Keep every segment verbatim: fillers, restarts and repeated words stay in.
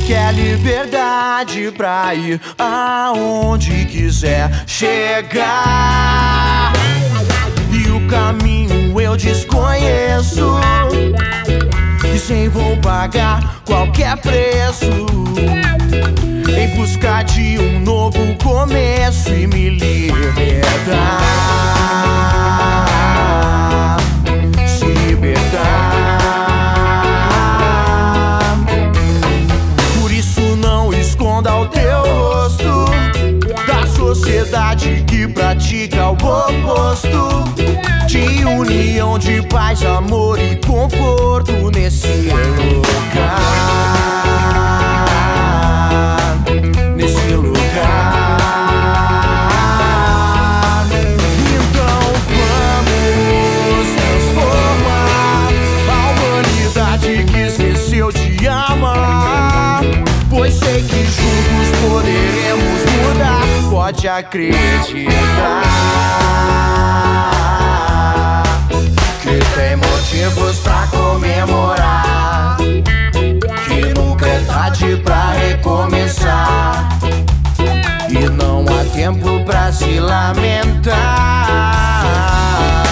quer liberdade pra ir aonde quiser chegar. E o caminho eu desconheço, e sem vou pagar qualquer preço em busca de um novo começo e me libertar, se libertar. Por isso não esconda o teu rosto da sociedade que pratica o oposto de união, de paz, amor e conforto nesse lugar, nesse lugar. Então vamos transformar a humanidade que esqueceu de amar, pois sei que juntos poderemos mudar. Pode acreditar que tem motivos pra comemorar, que nunca é tarde pra recomeçar, e não há tempo pra se lamentar.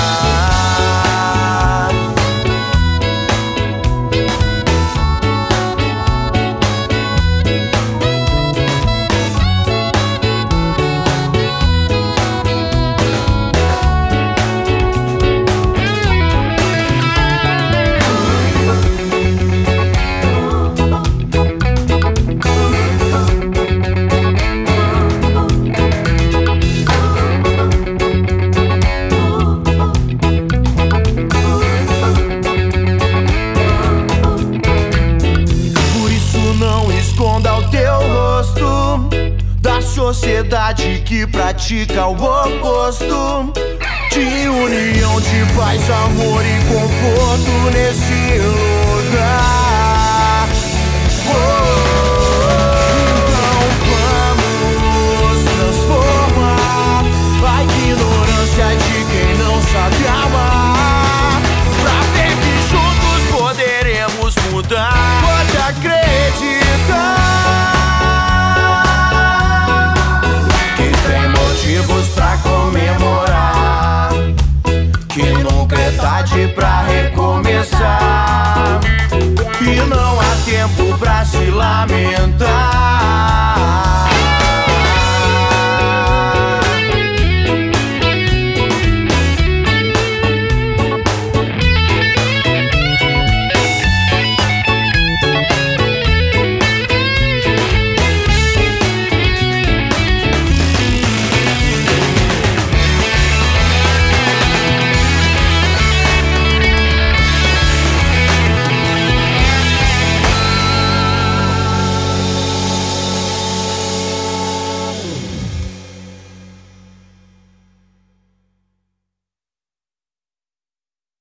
Sociedade que pratica o oposto de união, de paz, amor e conforto nesse lugar. Oh, então vamos transformar a ignorância de quem não sabe amar, pra ver que juntos poderemos mudar. Pode acreditar motivos pra comemorar, que nunca é tarde pra recomeçar, e não há tempo pra se lamentar.